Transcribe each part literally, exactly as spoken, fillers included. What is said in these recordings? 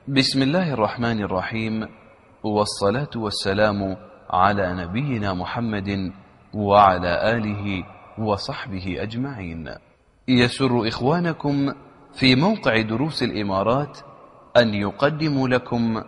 بسم الله الرحمن الرحيم، والصلاة والسلام على نبينا محمد وعلى آله وصحبه أجمعين. يسر إخوانكم في موقع دروس الإمارات أن يقدموا لكم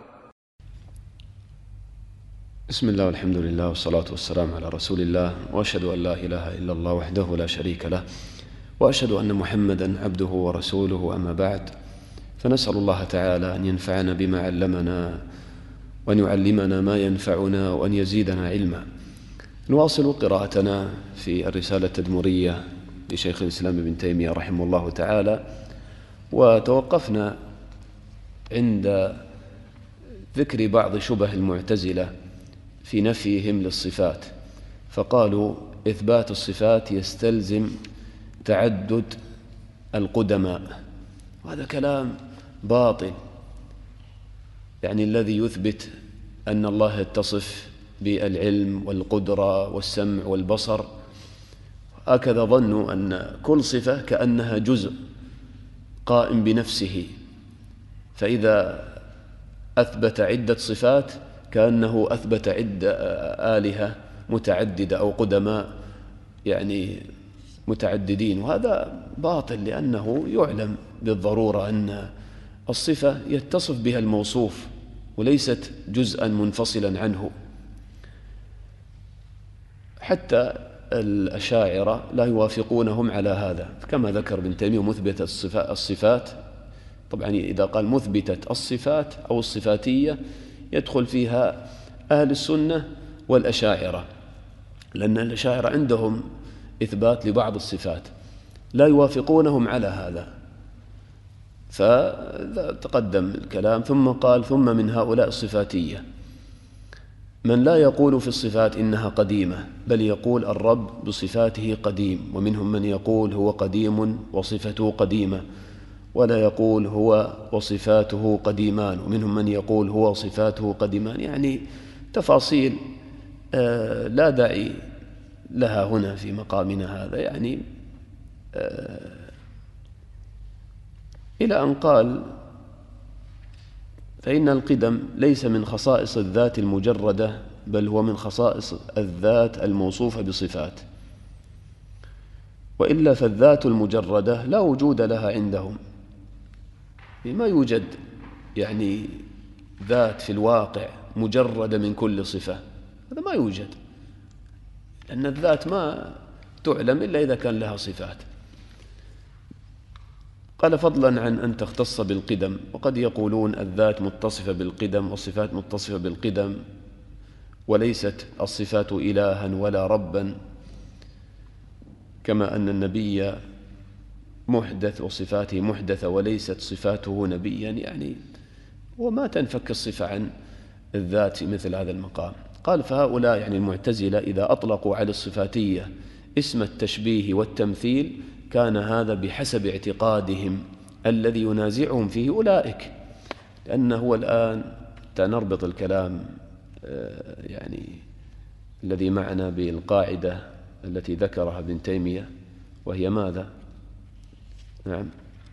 بسم الله والحمد لله والصلاة والسلام على رسول الله، وأشهد أن لا إله إلا الله وحده لا شريك له، وأشهد أن محمدا عبده ورسوله. أما بعد، فنسأل الله تعالى أن ينفعنا بما علمنا وأن يعلمنا ما ينفعنا وأن يزيدنا علما. نواصل قراءتنا في الرسالة التدمرية لشيخ الإسلام ابن تيمية رحمه الله تعالى، وتوقفنا عند ذكر بعض شبه المعتزلة في نفيهم للصفات، فقالوا إثبات الصفات يستلزم تعدد القدماء، وهذا كلام باطل. يعني الذي يثبت أن الله يتصف بالعلم والقدرة والسمع والبصر، هكذا ظنوا أن كل صفة كأنها جزء قائم بنفسه، فإذا أثبت عدة صفات كأنه أثبت عدة آلهة متعددة أو قدماء يعني متعددين، وهذا باطل، لأنه يعلم بالضرورة أن الصفة يتصف بها الموصوف وليست جزءا منفصلا عنه. حتى الأشاعرة لا يوافقونهم على هذا، كما ذكر ابن تيمية مثبت الصفات. طبعا إذا قال مثبتة الصفات أو الصفاتية يدخل فيها أهل السنة والأشاعرة، لأن الأشاعرة عندهم إثبات لبعض الصفات، لا يوافقونهم على هذا. فتقدم الكلام، ثم قال: ثم من هؤلاء الصفاتية من لا يقول في الصفات إنها قديمة، بل يقول الرب بصفاته قديم، ومنهم من يقول هو قديم وصفته قديمة، ولا يقول هو وصفاته قديمان، ومنهم من يقول هو وصفاته قديمان. يعني تفاصيل آه لا داعي لها هنا في مقامنا هذا. يعني آه إلى أن قال: فإن القدم ليس من خصائص الذات المجردة، بل هو من خصائص الذات الموصوفة بصفات، وإلا فالذات المجردة لا وجود لها عندهم. ما يوجد يعني ذات في الواقع مجردة من كل صفة، هذا ما يوجد، لأن الذات ما تعلم إلا إذا كان لها صفات. قال: فضلا عن أن تختص بالقدم، وقد يقولون الذات متصفة بالقدم والصفات متصفة بالقدم، وليست الصفات إلها ولا ربا، كما أن النبي محدث وصفاته محدثة وليست صفاته نبيا. يعني وما تنفك الصفة عن الذات في مثل هذا المقام. قال: فهؤلاء يعني المعتزلة إذا أطلقوا على الصفاتية اسم التشبيه والتمثيل كان هذا بحسب اعتقادهم الذي ينازعهم فيه أولئك، لأنه هو الآن تنربط الكلام يعني الذي معنا بالقاعدة التي ذكرها ابن تيمية، وهي ماذا؟ نعم،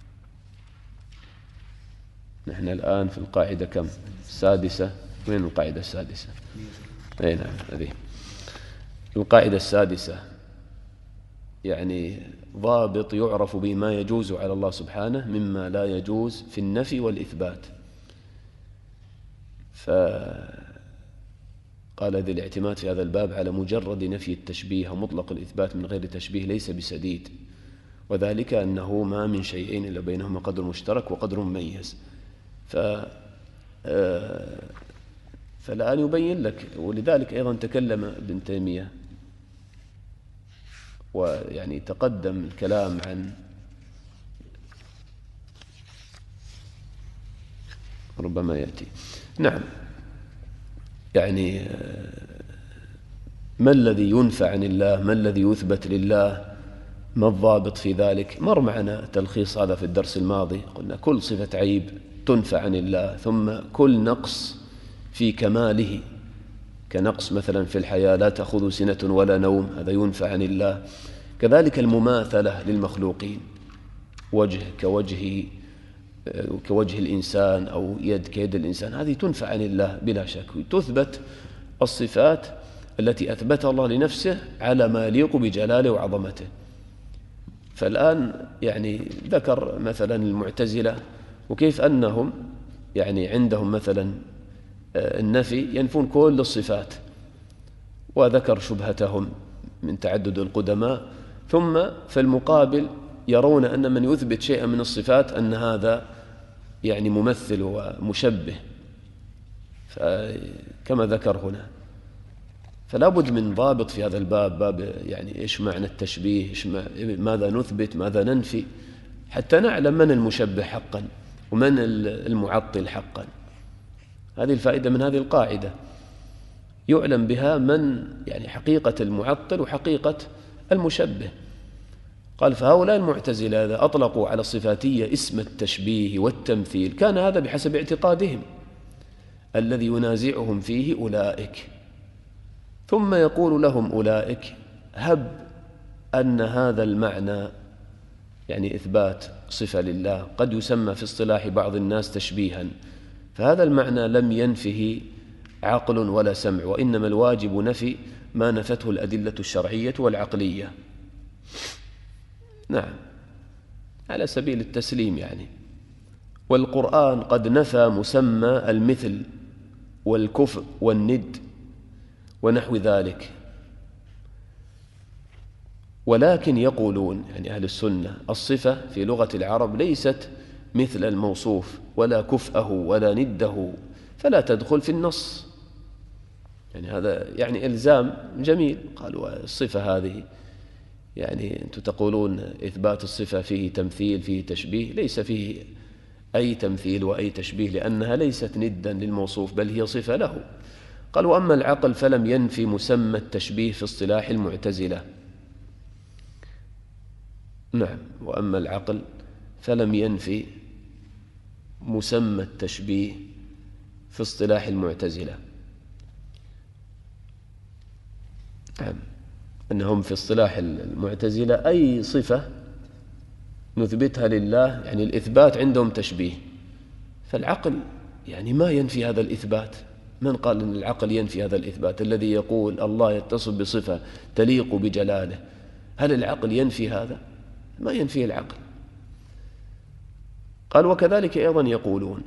نحن الآن في القاعدة كم؟ السادسة. وين القاعدة السادسة؟ أي نعم، هذه القاعدة السادسة. يعني ضابط يعرف بما يجوز على الله سبحانه مما لا يجوز في النفي والإثبات. فقال ذي الاعتماد في هذا الباب على مجرد نفي التشبيه ومطلق الإثبات من غير تشبيه ليس بسديد، وذلك أنه ما من شيئين إلا بينهما قدر مشترك وقدر مميز. ف فالآن يبين لك، ولذلك أيضا تكلم ابن تيمية ويعني تقدم الكلام عن ربما يأتي. نعم، يعني ما الذي ينفى عن الله، ما الذي يثبت لله، ما الضابط في ذلك؟ مر معنا تلخيص هذا في الدرس الماضي، قلنا كل صفة عيب تنفى عن الله، ثم كل نقص في كماله، كنقص مثلا في الحياة لا تأخذ سنة ولا نوم، هذا ينفى عن الله. كذلك المماثلة للمخلوقين، وجه كوجه كوجه الإنسان أو يد كيد الإنسان، هذه تنفى عن الله بلا شك. تثبت الصفات التي أثبتها الله لنفسه على ما يليق بجلاله وعظمته. فالآن يعني ذكر مثلا المعتزلة وكيف أنهم يعني عندهم مثلا النفي ينفون كل الصفات، وذكر شبهتهم من تعدد القدماء. ثم في المقابل يرون أن من يثبت شيئا من الصفات أن هذا يعني ممثل ومشبه، كما ذكر هنا. فلا بد من ضابط في هذا الباب، باب يعني إيش معنى التشبيه، إيش ماذا نثبت ماذا ننفي، حتى نعلم من المشبه حقا ومن المعطل حقا. هذه الفائدة من هذه القاعدة، يعلم بها من يعني حقيقة المعطل وحقيقة المشبه. قال فهؤلاء المعتزلة إذا أطلقوا على الصفاتية اسم التشبيه والتمثيل كان هذا بحسب اعتقادهم الذي ينازعهم فيه أولئك. ثم يقول لهم أولئك هب أن هذا المعنى يعني إثبات صفة لله قد يسمى في اصطلاح بعض الناس تشبيها، فهذا المعنى لم ينفه عقل ولا سمع، وإنما الواجب نفي ما نفته الأدلة الشرعية والعقلية. نعم، على سبيل التسليم يعني. والقرآن قد نفى مسمى المثل والكفء والند ونحو ذلك، ولكن يقولون يعني أهل السنة الصفة في لغة العرب ليست مثل الموصوف ولا كفءه ولا نده، فلا تدخل في النص. يعني هذا يعني إلزام جميل. قالوا الصفة هذه يعني أنتم تقولون إثبات الصفة فيه تمثيل فيه تشبيه، ليس فيه أي تمثيل وأي تشبيه لأنها ليست ندا للموصوف بل هي صفة له. قال وأما العقل فلم ينفي مسمى التشبيه في اصطلاح المعتزلة. نعم، وأما العقل فلم ينفي مسمى التشبيه في اصطلاح المعتزلة. نعم، أنهم في اصطلاح المعتزلة أي صفة نثبتها لله يعني الإثبات عندهم تشبيه، فالعقل يعني ما ينفي هذا الإثبات. من قال أن العقل ينفي هذا الإثبات الذي يقول الله يتصف بصفة تليق بجلاله؟ هل العقل ينفي هذا؟ ما ينفي العقل. قال وكذلك أيضا يقولون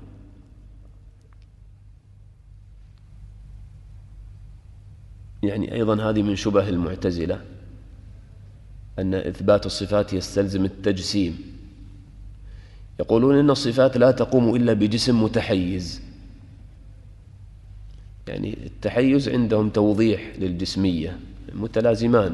يعني أيضا هذه من شبه المعتزلة أن إثبات الصفات يستلزم التجسيم. يقولون إن الصفات لا تقوم إلا بجسم متحيز، يعني التحيز عندهم توضيح للجسمية، متلازمان.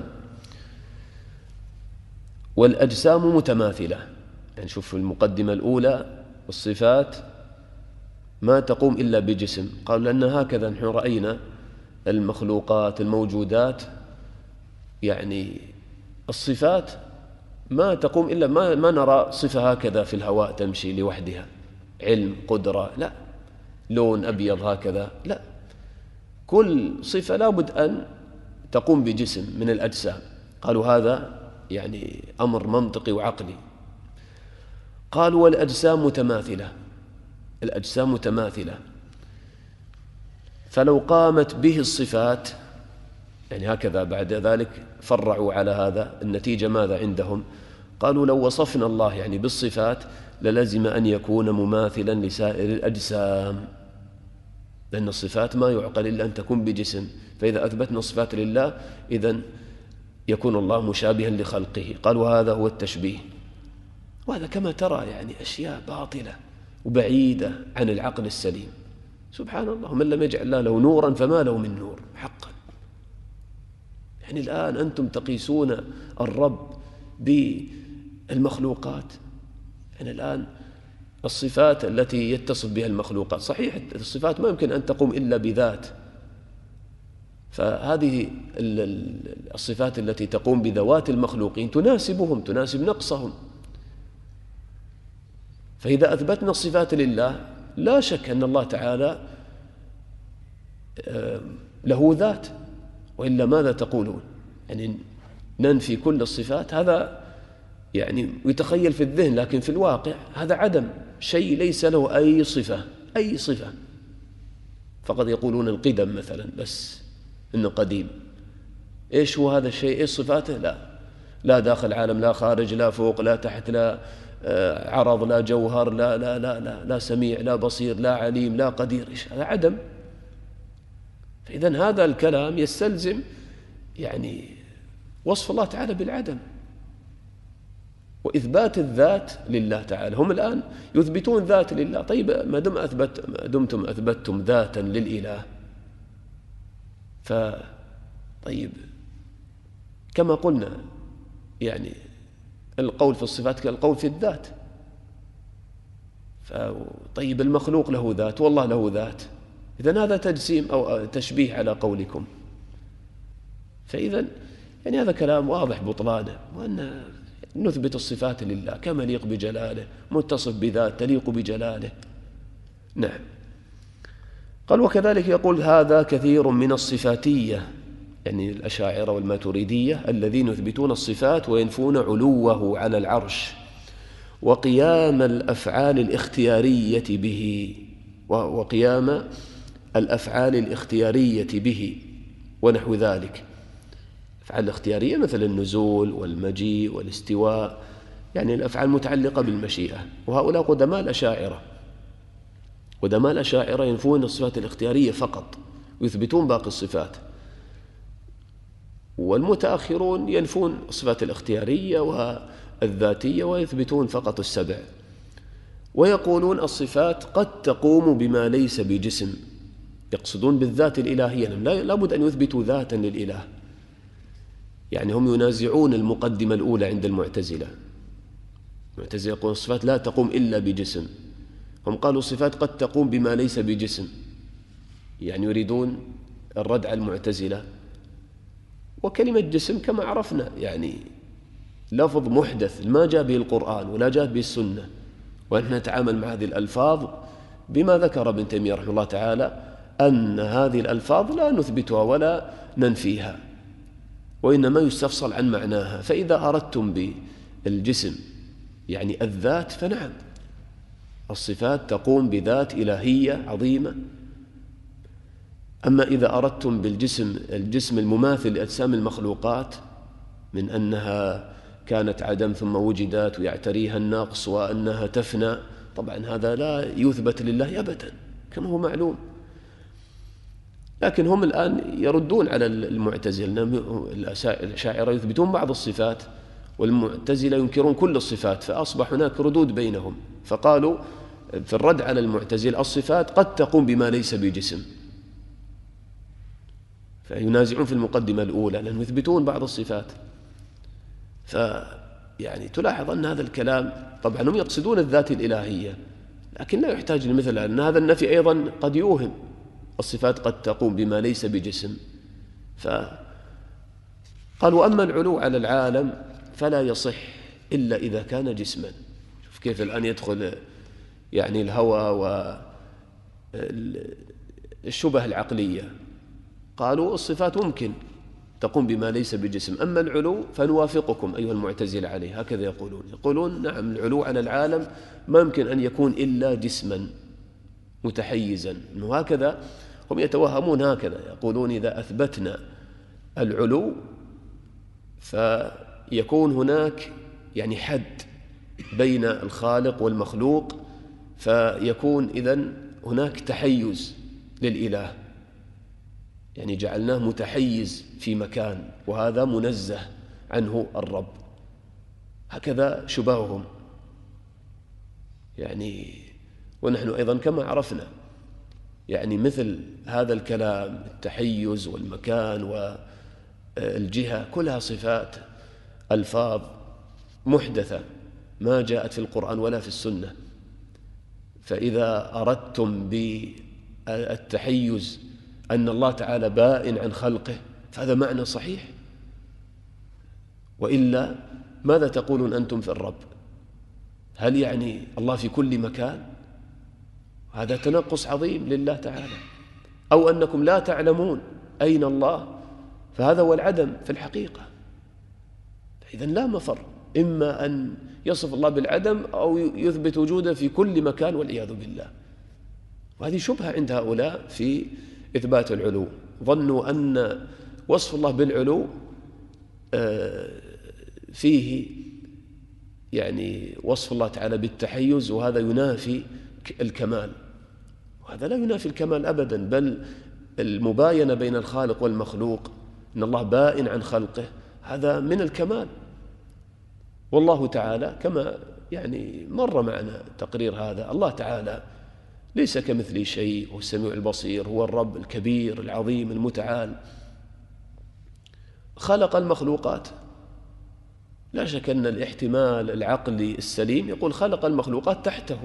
والأجسام متماثلة، يعني شوف المقدمة الأولى الصفات ما تقوم إلا بجسم، قالوا لأن هكذا نحن رأينا المخلوقات الموجودات، يعني الصفات ما تقوم إلا ما, ما نرى صفة هكذا في الهواء تمشي لوحدها، علم قدرة، لا، لون أبيض هكذا، لا، كل صفة لابد أن تقوم بجسم من الأجسام. قالوا هذا يعني أمر منطقي وعقلي. قالوا والأجسام متماثلة، الأجسام متماثلة، فلو قامت به الصفات يعني هكذا بعد ذلك فرعوا على هذا. النتيجة ماذا عندهم؟ قالوا لو وصفنا الله يعني بالصفات للزم أن يكون مماثلا لسائر الأجسام، لأن الصفات ما يعقل إلا أن تكون بجسم، فإذا أثبتنا الصفات لله إذن يكون الله مشابها لخلقه. قالوا هذا هو التشبيه. وهذا كما ترى يعني أشياء باطلة وبعيدة عن العقل السليم. سبحان الله، من لم يجعل الله له نورا فما له من نور حقا. يعني الآن أنتم تقيسون الرب بالمخلوقات. يعني الآن الصفات التي يتصف بها المخلوقات، صحيح الصفات ما يمكن أن تقوم إلا بذات، فهذه الصفات التي تقوم بذوات المخلوقين تناسبهم، تناسب نقصهم. فإذا أثبتنا الصفات لله لا شك أن الله تعالى له ذات، وإلا ماذا تقولون؟ يعني ننفي كل الصفات، هذا يعني يتخيل في الذهن، لكن في الواقع هذا عدم، شيء ليس له أي صفة أي صفة. فقد يقولون القدم مثلا بس إنه قديم. إيش هو هذا الشيء؟ إيش صفاته؟ لا لا داخل عالم، لا خارج، لا فوق، لا تحت، لا عرض، لا جوهر، لا لا لا لا, لا سميع، لا بصير، لا عليم، لا قدير. إيش هذا؟ عدم. فإذن هذا الكلام يستلزم يعني وصف الله تعالى بالعدم وإثبات الذات لله تعالى. هم الآن يثبتون ذات لله. طيب ما دم أثبت ما دمتم أثبتتم ذاتا للإله، فطيب كما قلنا يعني القول في الصفات كالقول في الذات. طيب المخلوق له ذات والله له ذات، إذن هذا تجسيم أو تشبيه على قولكم. فإذن يعني هذا كلام واضح بطلانه، وأن نثبت الصفات لله كما يليق بجلاله، متصف بذات تليق بجلاله. نعم. قال وكذلك يقول هذا كثير من الصفاتية، يعني الأشاعرة والماتريدية الذين يثبتون الصفات وينفون علوه على العرش وقيام الأفعال الاختيارية به وقيام الأفعال الاختيارية به ونحو ذلك. الأفعال الاختيارية مثل النزول والمجيء والاستواء، يعني الأفعال متعلقة بالمشيئة. وهؤلاء قدماء الأشاعرة قدماء الأشاعرة ينفون الصفات الاختيارية فقط ويثبتون باقي الصفات، والمتأخرون ينفون الصفات الاختيارية والذاتية ويثبتون فقط السبع. ويقولون الصفات قد تقوم بما ليس بجسم، يقصدون بالذات الإلهية، لا بد أن يثبتوا ذاتا للإله. يعني هم ينازعون المقدمة الأولى عند المعتزلة. المعتزلة يقولون الصفات لا تقوم إلا بجسم، هم قالوا الصفات قد تقوم بما ليس بجسم، يعني يريدون الرد على المعتزلة. وكلمة جسم كما عرفنا يعني لفظ محدث ما جاء به القرآن ولا جاء به السنة، ونحن نتعامل مع هذه الألفاظ بما ذكر ابن تيمية رحمه الله تعالى أن هذه الألفاظ لا نثبتها ولا ننفيها، وإنما يستفصل عن معناها. فإذا أردتم بالجسم يعني الذات فنعم، الصفات تقوم بذات إلهية عظيمة. أما إذا أردتم بالجسم الجسم المماثل لأجسام المخلوقات من أنها كانت عدم ثم وجدت ويعتريها النقص وأنها تفنى، طبعا هذا لا يثبت لله أبدا كما هو معلوم. لكن هم الآن يردون على المعتزلة، الأشاعرة يثبتون بعض الصفات والمعتزلة ينكرون كل الصفات، فأصبح هناك ردود بينهم. فقالوا في الرد على المعتزلة الصفات قد تقوم بما ليس بجسم، فينازعون في المقدمة الأولى لأنهم يثبتون بعض الصفات. فيعني تلاحظ أن هذا الكلام طبعا هم يقصدون الذات الإلهية، لكن لا يحتاج لمثل أن هذا النفي أيضا قد يوهم، الصفات قد تقوم بما ليس بجسم. فقال وأما العلو على العالم فلا يصح إلا إذا كان جسما. شوف كيف الآن يدخل يعني الهوى والشبه العقلية. قالوا الصفات ممكن تقوم بما ليس بجسم، أما العلو فنوافقكم أيها المعتزلة عليه. هكذا يقولون يقولون نعم العلو على العالم ما يمكن أن يكون إلا جسما متحيزا. وهكذا هم يتوهمون، هكذا يقولون إذا أثبتنا العلو فيكون هناك يعني حد بين الخالق والمخلوق، فيكون إذن هناك تحيز للإله، يعني جعلناه متحيز في مكان وهذا منزه عنه الرب. هكذا شبههم يعني. ونحن أيضا كما عرفنا يعني مثل هذا الكلام التحيز والمكان والجهة كلها صفات ألفاظ محدثة ما جاءت في القرآن ولا في السنة. فإذا أردتم بالتحيز أن الله تعالى بائن عن خلقه فهذا معنى صحيح، وإلا ماذا تقولون أنتم في الرب؟ هل يعني الله في كل مكان؟ هذا تنقص عظيم لله تعالى. أو أنكم لا تعلمون أين الله، فهذا هو العدم في الحقيقة. إذن لا مفر إما أن يصف الله بالعدم أو يثبت وجوده في كل مكان والعياذ بالله. وهذه شبهة عند هؤلاء في إثبات العلو، ظنوا أن وصف الله بالعلو فيه يعني وصف الله تعالى بالتحيز، وهذا ينافي الكمال، وهذا لا ينافي الكمال أبدا، بل المباينة بين الخالق والمخلوق، إن الله بائن عن خلقه، هذا من الكمال. والله تعالى كما يعني مر معنا تقرير هذا، الله تعالى ليس كمثله شيء، هو السميع البصير، هو الرب الكبير العظيم المتعال. خلق المخلوقات، لا شك أن الاحتمال العقلي السليم يقول خلق المخلوقات تحته،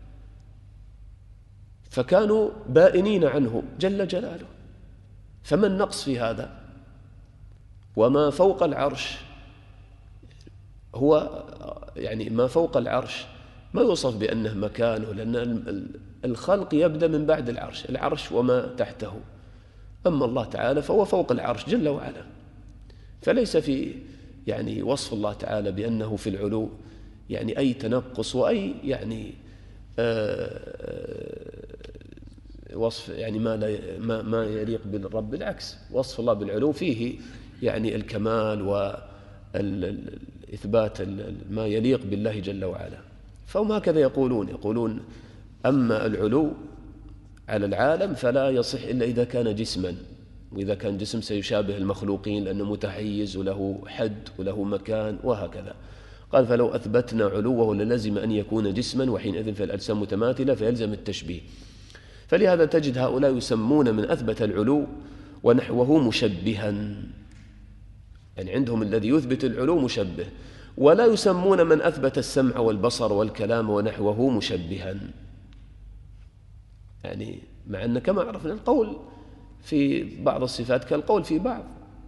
فكانوا بائنين عنه جل جلاله، فما النقص في هذا؟ وما فوق العرش هو يعني ما فوق العرش ما يوصف بأنه مكانه، لأن الخلق يبدأ من بعد العرش، العرش وما تحته. أما الله تعالى فهو فوق العرش جل وعلا، فليس في يعني وصف الله تعالى بأنه في العلو يعني أي تنقص وأي يعني وصف يعني ما لا ما ما يليق بالرب. بالعكس، وصف الله بالعلو فيه يعني الكمال والإثبات ما يليق بالله جل وعلا. فهم هكذا يقولون يقولون أما العلو على العالم فلا يصح إلا إذا كان جسما، وإذا كان جسم سيشابه المخلوقين لأنه متحيز وله حد وله مكان وهكذا. قال فلو أثبتنا علوه للزم أن يكون جسما، وحينئذ فالأجسام متماثلة فيلزم التشبيه. فلهذا تجد هؤلاء يسمون من أثبت العلو ونحوه مشبها، يعني عندهم الذي يثبت العلو مشبه، ولا يسمون من أثبت السمع والبصر والكلام ونحوه مشبها. يعني مع أن كما عرفنا القول في بعض الصفات كالقول في بعض،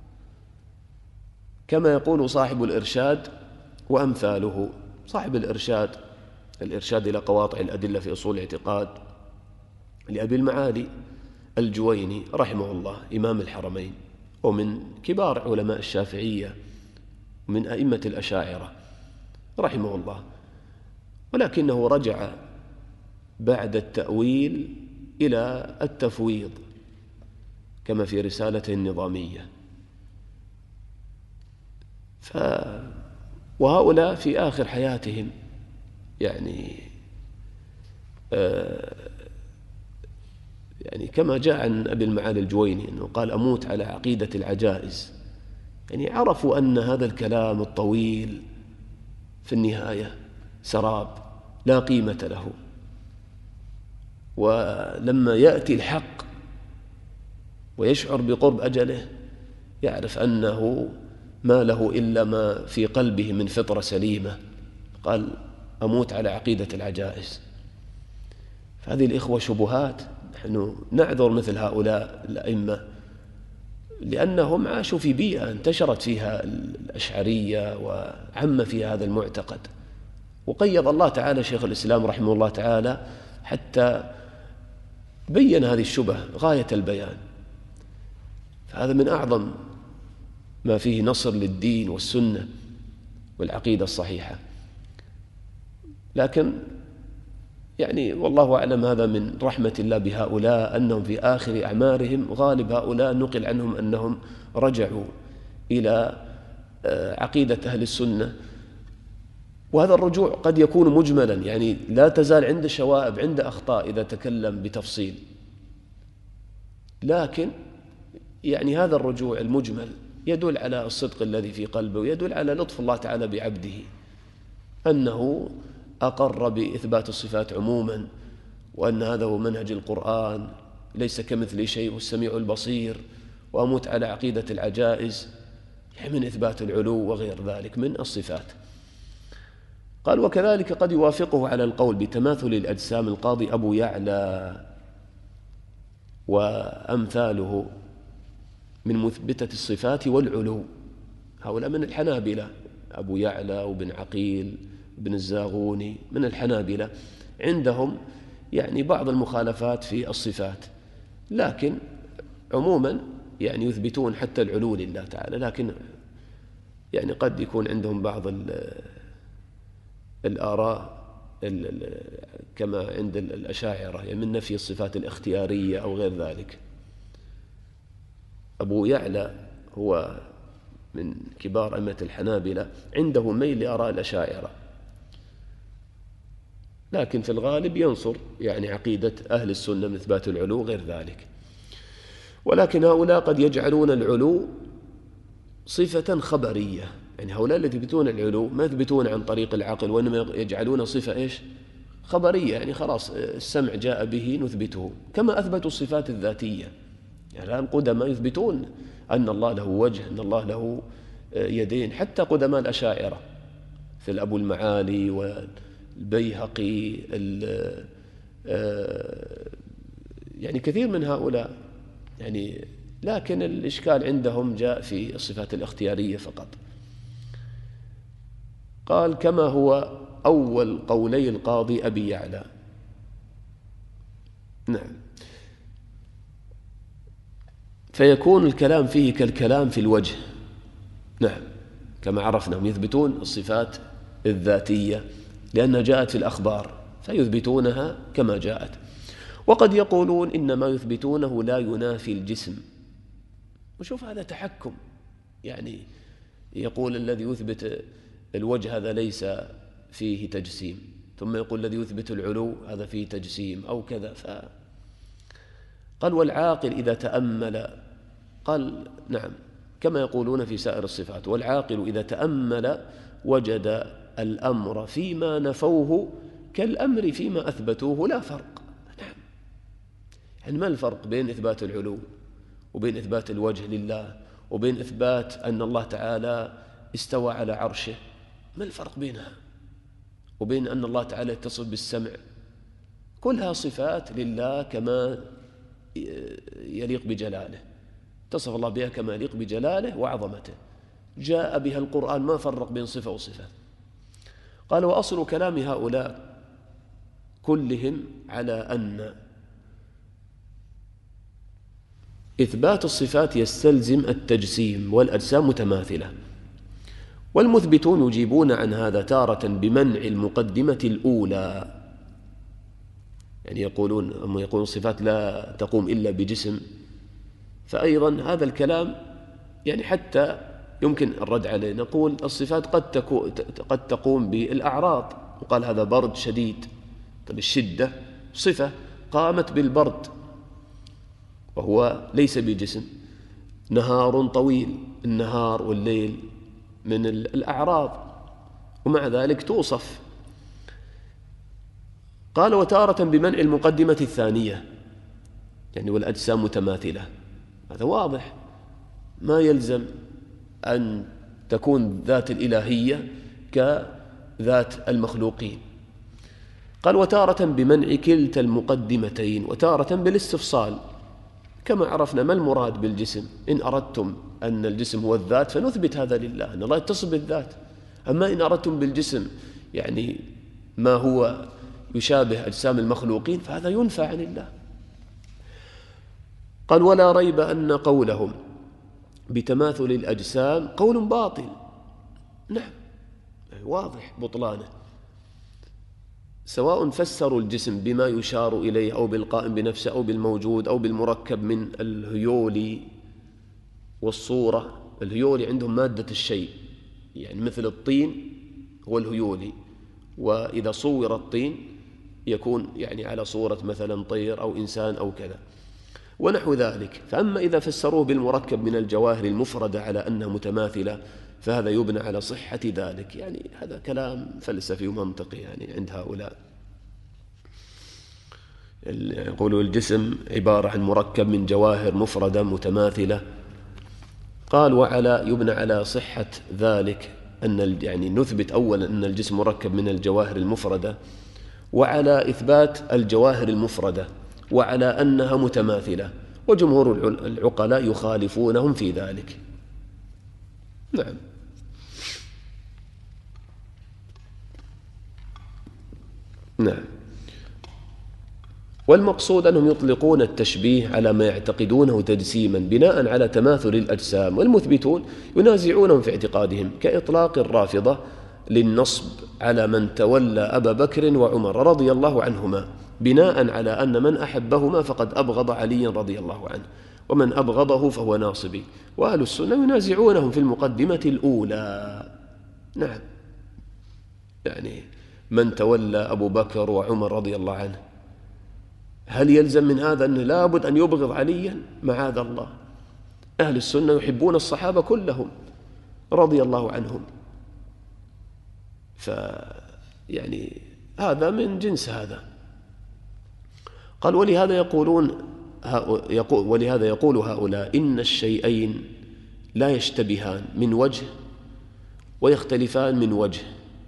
كما يقول صاحب الإرشاد وأمثاله. صاحب الإرشاد الإرشاد إلى قواطع الأدلة في أصول الاعتقاد لأبي المعالي الجويني رحمه الله، إمام الحرمين ومن كبار علماء الشافعية من أئمة الأشاعرة رحمه الله، ولكنه رجع بعد التأويل إلى التفويض كما في رسالته النظامية. ف وهؤلاء في آخر حياتهم يعني آه يعني كما جاء عن أبي المعالي الجويني أنه قال أموت على عقيدة العجائز، يعني عرفوا أن هذا الكلام الطويل في النهاية سراب لا قيمة له، ولما يأتي الحق ويشعر بقرب أجله يعرف أنه ما له إلا ما في قلبه من فطرة سليمة. قال أموت على عقيدة العجائز. فهذه الإخوة شبهات، نحن نعذر مثل هؤلاء الأئمة لأنهم عاشوا في بيئة انتشرت فيها الأشعرية وعم فيها هذا المعتقد، وقيض الله تعالى شيخ الإسلام رحمه الله تعالى حتى بين هذه الشبه غاية البيان. فهذا من أعظم ما فيه نصر للدين والسنة والعقيدة الصحيحة. لكن يعني والله أعلم هذا من رحمة الله بهؤلاء أنهم في آخر أعمارهم غالب هؤلاء نقل عنهم أنهم رجعوا إلى عقيدة أهل السنة، وهذا الرجوع قد يكون مجملا، يعني لا تزال عنده شوائب عنده أخطاء إذا تكلم بتفصيل، لكن يعني هذا الرجوع المجمل يدل على الصدق الذي في قلبه، ويدل على لطف الله تعالى بعبده أنه أقر بإثبات الصفات عموما، وأن هذا هو منهج القرآن، ليس كمثل شيء والسميع البصير، وأموت على عقيدة العجائز من إثبات العلو وغير ذلك من الصفات. قال وكذلك قد يوافقه على القول بتماثل الأجسام القاضي أبو يعلى وأمثاله من مثبتة الصفات والعلو. هؤلاء من الحنابلة، أبو يعلى وبن عقيل بن الزاغوني من الحنابلة، عندهم يعني بعض المخالفات في الصفات، لكن عموما يعني يثبتون حتى العلو لله تعالى، لكن يعني قد يكون عندهم بعض الآراء كما عند الأشاعرة، يعني من نفي الصفات الاختيارية أو غير ذلك. أبو يعلى هو من كبار أئمة الحنابلة، عنده ميل لآراء الأشاعرة، لكن في الغالب ينصر يعني عقيدة أهل السنة من إثبات العلو غير ذلك. ولكن هؤلاء قد يجعلون العلو صفة خبرية، يعني هؤلاء الذين يثبتون العلو ما يثبتون عن طريق العقل، وإنما يجعلون صفة إيش؟ خبرية، يعني خلاص السمع جاء به نثبته، كما أثبتوا الصفات الذاتية. يعني الآن قدماء يثبتون أن الله له وجه، أن الله له يدين، حتى قدماء الأشاعرة مثل أبو المعالي والبيهقي، يعني كثير من هؤلاء، يعني لكن الإشكال عندهم جاء في الصفات الاختيارية فقط. قال كما هو أول قولي القاضي أبي يعلى. نعم. فيكون الكلام فيه كالكلام في الوجه. نعم، كما عرفنا هم يثبتون الصفات الذاتية لأنها جاءت في الأخبار فيثبتونها كما جاءت، وقد يقولون إنما يثبتونه لا ينافي الجسم. وشوف هذا تحكم، يعني يقول الذي يثبت الوجه هذا ليس فيه تجسيم، ثم يقول الذي يثبت العلو هذا فيه تجسيم أو كذا. ف... قال والعاقل إذا تأمل، قال نعم كما يقولون في سائر الصفات، والعاقل إذا تأمل وجد الأمر فيما نفوه كالأمر فيما أثبتوه لا فرق. نعم، يعني ما الفرق بين إثبات العلو وبين إثبات الوجه لله وبين إثبات أن الله تعالى استوى على عرشه؟ ما الفرق بينها؟ وبين أن الله تعالى يتصف بالسمع؟ كلها صفات لله كما يليق بجلاله، اتصف الله بها كما يليق بجلاله وعظمته، جاء بها القرآن ما فرق بين صفة وصفة. قال وأصل كلام هؤلاء كلهم على أن إثبات الصفات يستلزم التجسيم والأجسام متماثلة، والمثبتون يجيبون عن هذا تارة بمنع المقدمة الأولى، يعني يقولون أما يقولون الصفات لا تقوم إلا بجسم، فأيضا هذا الكلام يعني حتى يمكن الرد عليه. نقول الصفات قد تكون قد تقوم بالأعراض، وقال هذا برد شديد، طيب الشدة صفة قامت بالبرد وهو ليس بجسم. نهار طويل، النهار والليل من الأعراض ومع ذلك توصف. قال وتارة بمنع المقدمة الثانية، يعني والأجسام متماثلة، هذا واضح، ما يلزم أن تكون ذات الإلهية كذات المخلوقين. قال وتارة بمنع كلتا المقدمتين، وتارة بالاستفصال، كما عرفنا ما المراد بالجسم. إن أردتم أن الجسم هو الذات فنثبت هذا لله، أن الله يتصف بالذات. أما إن أردتم بالجسم يعني ما هو يشابه أجسام المخلوقين فهذا ينفى عن الله. قال ولا ريب أن قولهم بتماثل الأجسام قول باطل. نعم، واضح بطلانه، سواء فسروا الجسم بما يشار إليه أو بالقائم بنفسه أو بالموجود أو بالمركب من الهيول والصورة. الهيولي عندهم مادة الشيء، يعني مثل الطين هو الهيولي، وإذا صور الطين يكون يعني على صورة مثلا طير أو إنسان أو كذا ونحو ذلك. فأما إذا فسروه بالمركب من الجواهر المفردة على أنها متماثلة فهذا يبنى على صحة ذلك، يعني هذا كلام فلسفي ومنطقي يعني عند هؤلاء. يقولوا الجسم عبارة عن مركب من جواهر مفردة متماثلة. قال وعلى يبنى على صحة ذلك أن يعني نثبت أولا أن الجسم مركب من الجواهر المفردة، وعلى إثبات الجواهر المفردة، وعلى أنها متماثلة، وجمهور العقلاء يخالفونهم في ذلك. نعم. نعم. والمقصود أنهم يطلقون التشبيه على ما يعتقدونه تجسيما بناء على تماثل الأجسام، والمثبتون ينازعونهم في اعتقادهم، كإطلاق الرافضة للنصب على من تولى أبا بكر وعمر رضي الله عنهما بناء على أن من أحبهما فقد أبغض عليا رضي الله عنه، ومن أبغضه فهو ناصبي. وأهل السنة ينازعونهم في المقدمة الأولى. نعم، يعني من تولى أبو بكر وعمر رضي الله عنه، هل يلزم من هذا أنه لابد أن يبغض عليا؟ معاذ الله، أهل السنة يحبون الصحابة كلهم رضي الله عنهم، فيعني هذا من جنس هذا. قال ولهذا يقولون ولهذا يقول هؤلاء إن الشيئين لا يشتبهان من وجه ويختلفان من وجه.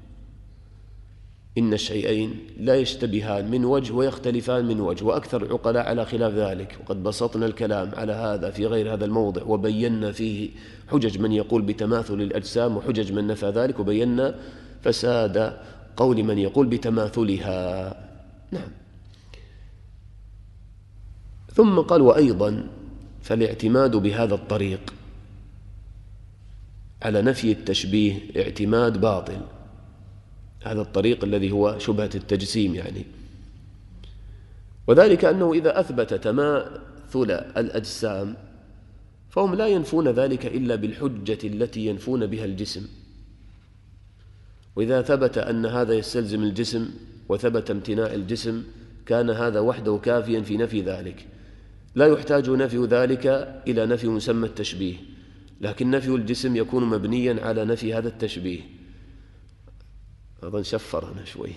إن الشيئين لا يشتبهان من وجه ويختلفان من وجه، وأكثر العقلاء على خلاف ذلك، وقد بسطنا الكلام على هذا في غير هذا الموضع، وبينا فيه حجج من يقول بتماثل الأجسام وحجج من نفى ذلك، وبينا فساد قول من يقول بتماثلها. نعم. ثم قال وأيضا فالاعتماد بهذا الطريق على نفي التشبيه اعتماد باطل، هذا الطريق الذي هو شبهة التجسيم يعني، وذلك أنه إذا أثبت تماثل الأجسام فهم لا ينفون ذلك إلا بالحجة التي ينفون بها الجسم، وإذا ثبت أن هذا يستلزم الجسم وثبت امتناع الجسم كان هذا وحده كافيا في نفي ذلك، لا يحتاج نفي ذلك إلى نفي مسمى التشبيه، لكن نفي الجسم يكون مبنيا على نفي هذا التشبيه. أظن شفرنا شوي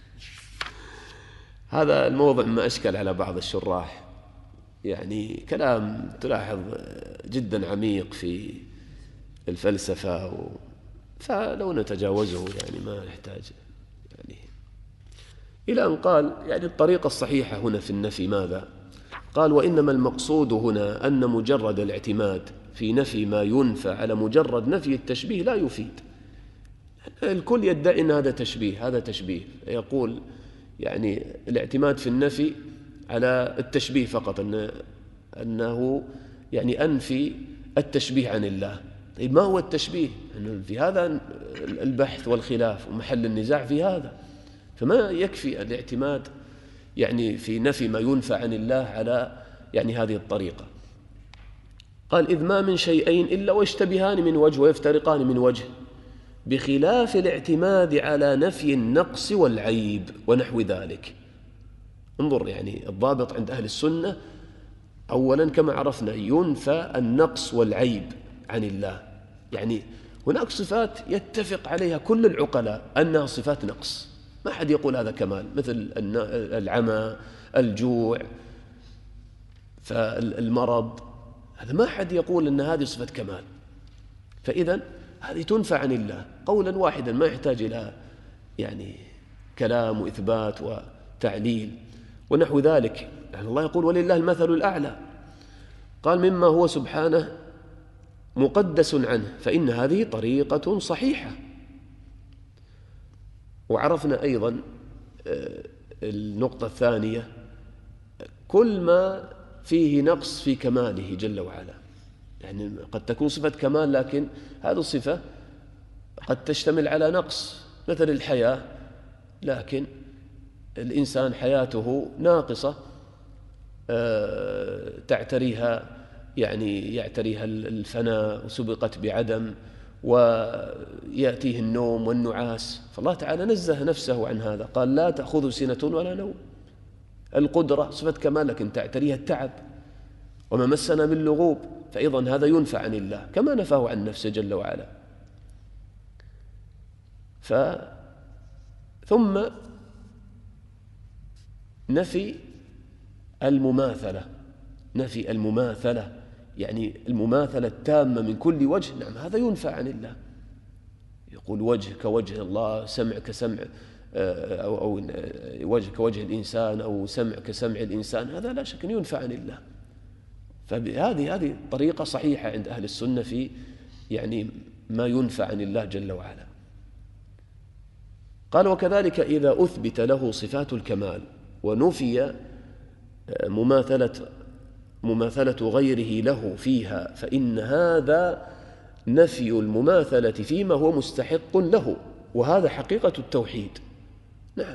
هذا الموضع، ما أشكل على بعض الشراح، يعني كلام تلاحظ جدا عميق في الفلسفة و... فلو نتجاوزه يعني ما يحتاج يعني إلى أن قال يعني الطريقة الصحيحة هنا في النفي ماذا؟ قال وإنما المقصود هنا أن مجرد الاعتماد في نفي ما ينفى على مجرد نفي التشبيه لا يفيد. الكل يدعي أن هذا تشبيه، هذا تشبيه، يقول يعني الاعتماد في النفي على التشبيه فقط، أن أنه يعني أنفي التشبيه عن الله. طيب ما هو التشبيه؟ أنه في هذا البحث والخلاف ومحل النزاع في هذا، فما يكفي الاعتماد يعني في نفي ما ينفى عن الله على يعني هذه الطريقة. قال إذ ما من شيئين إلا ويشتبهان من وجه ويفترقان من وجه، بخلاف الاعتماد على نفي النقص والعيب ونحو ذلك. انظر يعني الضابط عند أهل السنة أولا كما عرفنا ينفى النقص والعيب عن الله، يعني هناك صفات يتفق عليها كل العقلاء أنها صفات نقص، ما أحد يقول هذا كمال، مثل العمى، الجوع، فالمرض، هذا ما أحد يقول أن هذه صفة كمال، فإذا هذه تنفى عن الله قولا واحدا ما يحتاج إلى يعني كلام وإثبات وتعليل ونحو ذلك. يعني الله يقول ولله المثل الأعلى، قال مما هو سبحانه مقدس عنه، فإن هذه طريقة صحيحة. وعرفنا أيضا النقطة الثانية كل ما فيه نقص في كماله جل وعلا، يعني قد تكون صفة كمال لكن هذه الصفة قد تشتمل على نقص، مثل الحياة، لكن الإنسان حياته ناقصة تعتريها يعني يعتريها الفناء وسبقت بعدم ويأتيه النوم والنعاس، فالله تعالى نزه نفسه عن هذا، قال لا تأخذه سنة ولا نوم. القدرة صفة كمال لكن تعتريها التعب، وما مسنا من لغوب، فأيضا هذا ينفى عن الله كما نفاه عن نفسه جل وعلا. ف ثم نفي المماثلة، نفي المماثلة يعني المماثلة التامة من كل وجه، نعم هذا ينفى عن الله. يقول وجه كوجه الله، سمع كسمع أو, أو وجه كوجه الإنسان أو سمع كسمع الإنسان، هذا لا شك أن ينفى عن الله. فهذه هذه طريقة صحيحة عند أهل السنة في يعني ما ينفى عن الله جل وعلا. قال وكذلك إذا أثبت له صفات الكمال ونفي مماثلة مماثلة غيره له فيها، فإن هذا نفي المماثلة فيما هو مستحق له، وهذا حقيقة التوحيد. نعم،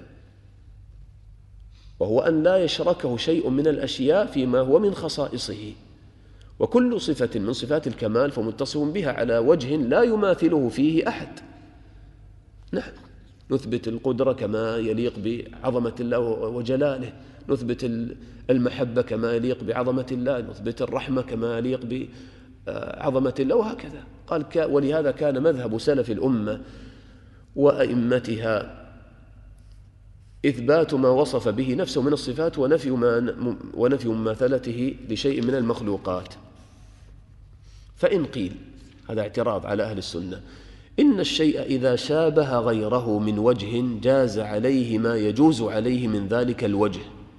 وهو أن لا يشركه شيء من الأشياء فيما هو من خصائصه، وكل صفة من صفات الكمال فمتصف بها على وجه لا يماثله فيه أحد. نعم، نثبت القدرة كما يليق بعظمة الله وجلاله، نثبت المحبة كما يليق بعظمة الله، نثبت الرحمة كما يليق بعظمة الله، وهكذا قال. ولهذا كان مذهب سلف الأمة وأئمتها إثبات ما وصف به نفسه من الصفات ونفي ما ونفي مماثلته لشيء من المخلوقات. فإن قيل، هذا اعتراض على أهل السنة، إن الشيء إذا شابه غيره من وجه جاز عليه ما يجوز عليه من ذلك الوجه،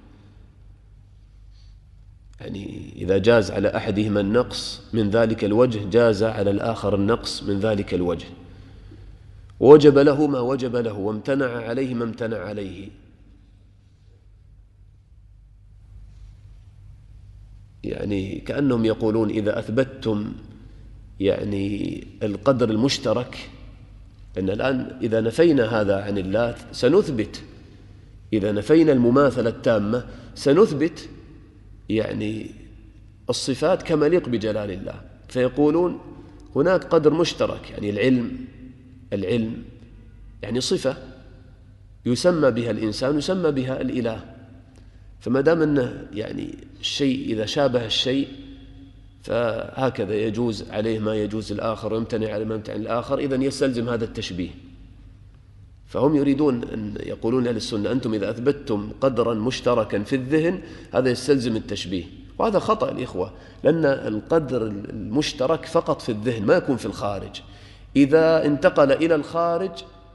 يعني إذا جاز على أحدهما النقص من ذلك الوجه جاز على الآخر النقص من ذلك الوجه، ووجب له ما وجب له وامتنع عليه ما امتنع عليه. يعني كأنهم يقولون إذا أثبتتم يعني القدر المشترك، أن الآن إذا نفينا هذا عن الله سنثبت، إذا نفينا المماثلة التامة سنثبت يعني الصفات كما يليق بجلال الله. فيقولون هناك قدر مشترك، يعني العلم العلم يعني صفة يسمى بها الإنسان يسمى بها الإله، فما دام أنه يعني الشيء إذا شابه الشيء فهكذا يجوز عليه ما يجوز الآخر ويمتنع عليه ما يمتنع الآخر، إذن يستلزم هذا التشبيه. فهم يريدون أن يقولون أهل السنة أنتم إذا أثبتتم قدرا مشتركا في الذهن هذا يستلزم التشبيه، وهذا خطأ الإخوة، لأن القدر المشترك فقط في الذهن ما يكون في الخارج. إذا انتقل إلى الخارج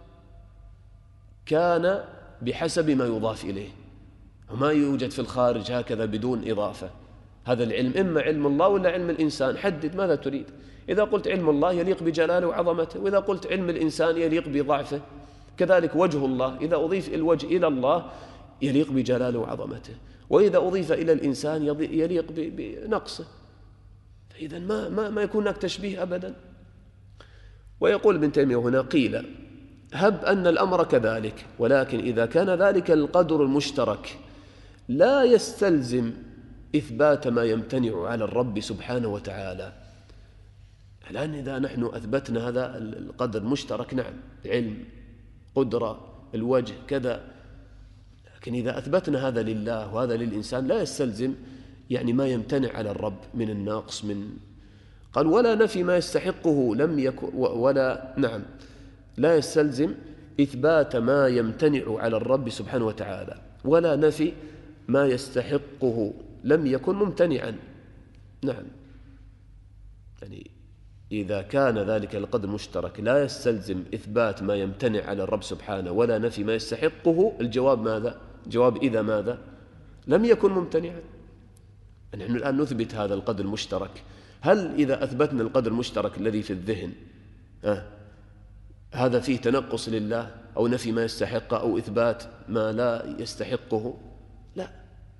كان بحسب ما يضاف إليه، وما يوجد في الخارج هكذا بدون إضافة. هذا العلم إما علم الله ولا علم الإنسان، حدد ماذا تريد. إذا قلت علم الله يليق بجلاله وعظمته، وإذا قلت علم الإنسان يليق بضعفه. كذلك وجه الله إذا أضيف الوجه إلى الله يليق بجلاله وعظمته، وإذا أضيف إلى الإنسان يليق بنقصه. فإذا ما, ما, ما يكون هناك تشبيه أبدا. ويقول ابن تيمية هنا قيل هب أن الأمر كذلك، ولكن إذا كان ذلك القدر المشترك لا يستلزم إثبات ما يمتنع على الرب سبحانه وتعالى. الآن إذا نحن أثبتنا هذا القدر المشترك، نعم، علم، قدرة، الوجه، كذا، لكن إذا أثبتنا هذا لله وهذا للإنسان لا يستلزم يعني ما يمتنع على الرب من الناقص. من قال ولا نفي ما يستحقه لم يكن، ولا نعم لا يستلزم إثبات ما يمتنع على الرب سبحانه وتعالى، ولا نفي ما يستحقه لم يكن ممتنعا. نعم، يعني إذا كان ذلك القدر مشترك لا يستلزم إثبات ما يمتنع على الرب سبحانه ولا نفي ما يستحقه، الجواب ماذا؟ جواب إذا ماذا؟ لم يكن ممتنعا. نحن الآن نثبت هذا القدر المشترك، هل إذا أثبتنا القدر المشترك الذي في الذهن آه هذا فيه تنقص لله أو نفي ما يستحقه أو إثبات ما لا يستحقه؟ لا،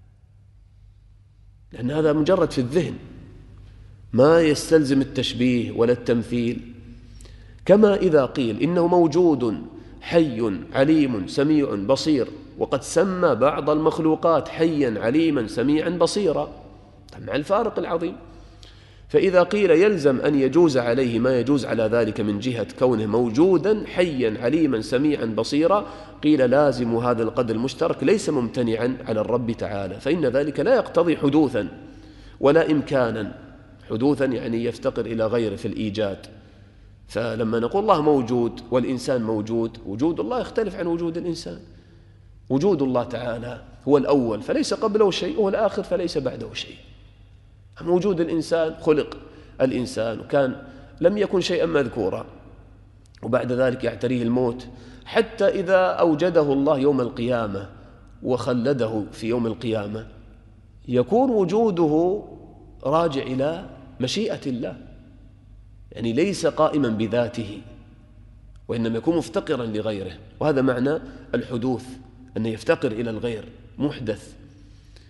لأن هذا مجرد في الذهن ما يستلزم التشبيه ولا التمثيل. كما إذا قيل إنه موجود حي عليم سميع بصير، وقد سمى بعض المخلوقات حيا عليما سميعا بصيرا، مع الفارق العظيم. فإذا قيل يلزم أن يجوز عليه ما يجوز على ذلك من جهة كونه موجودا حيا عليما سميعا بصيرا، قيل لازم هذا القدر المشترك ليس ممتنعا على الرب تعالى، فإن ذلك لا يقتضي حدوثا ولا إمكانا. حدوثا يعني يفتقر إلى غيره في الإيجاد. فلما نقول الله موجود والإنسان موجود، وجود الله يختلف عن وجود الإنسان. وجود الله تعالى هو الأول فليس قبله شيء، وهو الآخر فليس بعده شيء. وجود الإنسان خلق الإنسان وكان لم يكن شيئا مذكورا، وبعد ذلك يعتريه الموت، حتى إذا أوجده الله يوم القيامة وخلده في يوم القيامة يكون وجوده راجع إلى مشيئة الله، يعني ليس قائما بذاته وإنما يكون مفتقرا لغيره. وهذا معنى الحدوث، أنه يفتقر إلى الغير، محدث.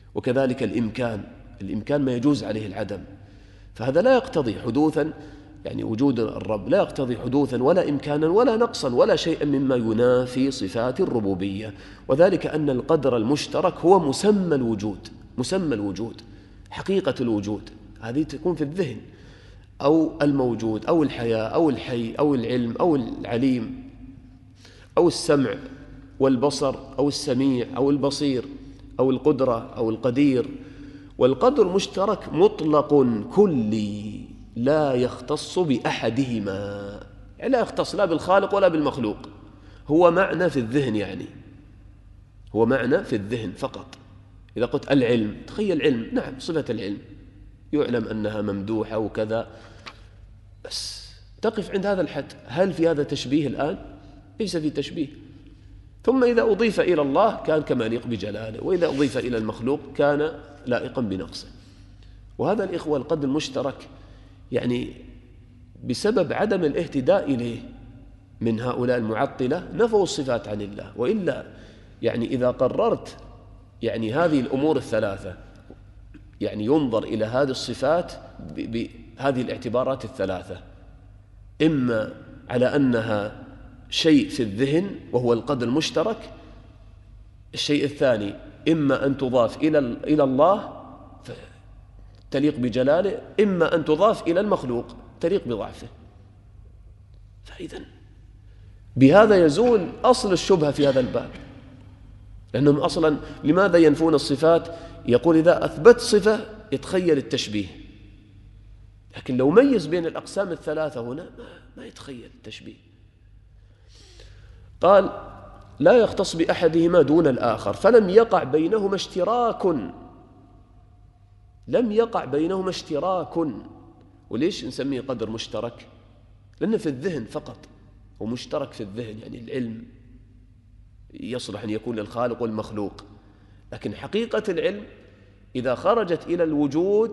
وكذلك الإمكان، الإمكان ما يجوز عليه العدم، فهذا لا يقتضي حدوثا، يعني وجود الرب لا يقتضي حدوثا ولا إمكانا ولا نقصا ولا شيئا مما ينافي صفات الربوبية. وذلك أن القدر المشترك هو مسمى الوجود، مسمى الوجود، حقيقة الوجود، هذه تكون في الذهن، أو الموجود أو الحياة أو الحي أو العلم أو العليم أو السمع والبصر أو السميع أو البصير أو القدرة أو القدير. والقدر المشترك مطلق كلي لا يختص بأحدهما، يعني لا يختص لا بالخالق ولا بالمخلوق، هو معنى في الذهن، يعني هو معنى في الذهن فقط. إذا قلت العلم، تخيل علم، نعم صفة العلم يعلم أنها ممدوحة وكذا، بس تقف عند هذا الحد. هل في هذا تشبيه الآن؟ ليس في تشبيه. ثم إذا أضيف إلى الله كان كما يليق بجلاله، وإذا أضيف إلى المخلوق كان لائقا بنقصه. وهذا الإخوة القدر المشترك يعني بسبب عدم الاهتداء إليه من هؤلاء المعطلة نفوا الصفات عن الله. وإلا يعني إذا قررت يعني هذه الأمور الثلاثة، يعني ينظر إلى هذه الصفات بهذه الاعتبارات الثلاثة، إما على أنها شيء في الذهن وهو القدر المشترك، الشيء الثاني إما أن تضاف إلى إلى الله تليق بجلاله، إما أن تضاف إلى المخلوق تليق بضعفه. فإذا بهذا يزول أصل الشبهة في هذا الباب، لأنهم أصلا لماذا ينفون الصفات؟ يقول إذا أثبت صفة يتخيل التشبيه، لكن لو ميز بين الأقسام الثلاثة هنا ما يتخيل التشبيه. قال لا يختص بأحدهما دون الآخر، فلم يقع بينهما اشتراك، لم يقع بينهما اشتراك. وليش نسميه قدر مشترك؟ لأنه في الذهن فقط، ومشترك في الذهن، يعني العلم يصلح أن يكون للخالق والمخلوق، لكن حقيقة العلم إذا خرجت إلى الوجود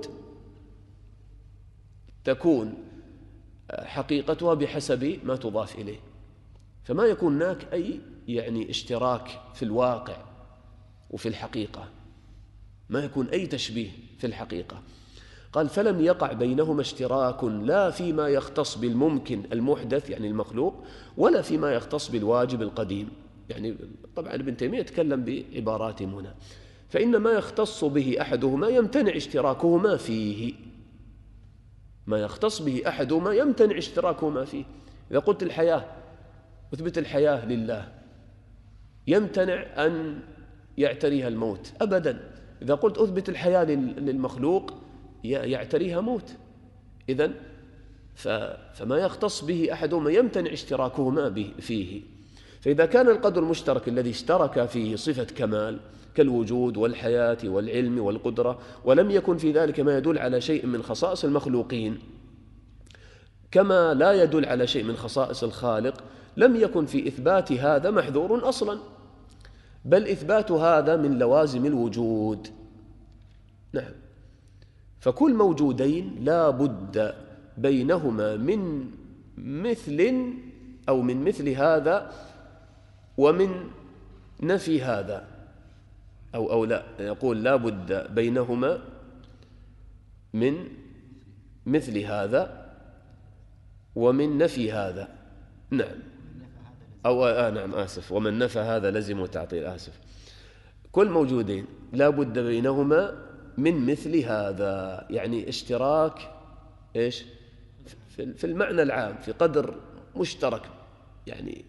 تكون حقيقتها بحسب ما تضاف إليه، فما يكون هناك أي يعني اشتراك في الواقع وفي الحقيقة، ما يكون أي تشبيه في الحقيقة. قال فلم يقع بينهما اشتراك لا فيما يختص بالممكن المحدث يعني المخلوق، ولا فيما يختص بالواجب القديم. يعني طبعا ابن تيمية يتكلم بعباراتهم هنا، فإن ما يختص به أحدهما يمتنع اشتراكهما فيه، ما يختص به أحدهما يمتنع اشتراكهما فيه. إذا قلت الحياة، أثبت الحياة لله، يمتنع أن يعتريها الموت أبدا. إذا قلت أثبت الحياة للمخلوق يعتريها موت. إذن فما يختص به أحدهما يمتنع اشتراكهما فيه. فإذا كان القدر المشترك الذي اشترك فيه صفة كمال كالوجود والحياة والعلم والقدرة، ولم يكن في ذلك ما يدل على شيء من خصائص المخلوقين، كما لا يدل على شيء من خصائص الخالق، لم يكن في إثبات هذا محذور أصلا، بل إثبات هذا من لوازم الوجود. نعم، فكل موجودين لا بد بينهما من مثل أو من مثل هذا ومن نفي هذا، أو أو لا يقول لا بد بينهما من مثل هذا ومن نفي هذا. نعم، أو آه نعم آسف، ومن نفى هذا لزم تعطيل، آسف. كل موجودين لا بد بينهما من مثل هذا، يعني اشتراك إيش في المعنى العام، في قدر مشترك، يعني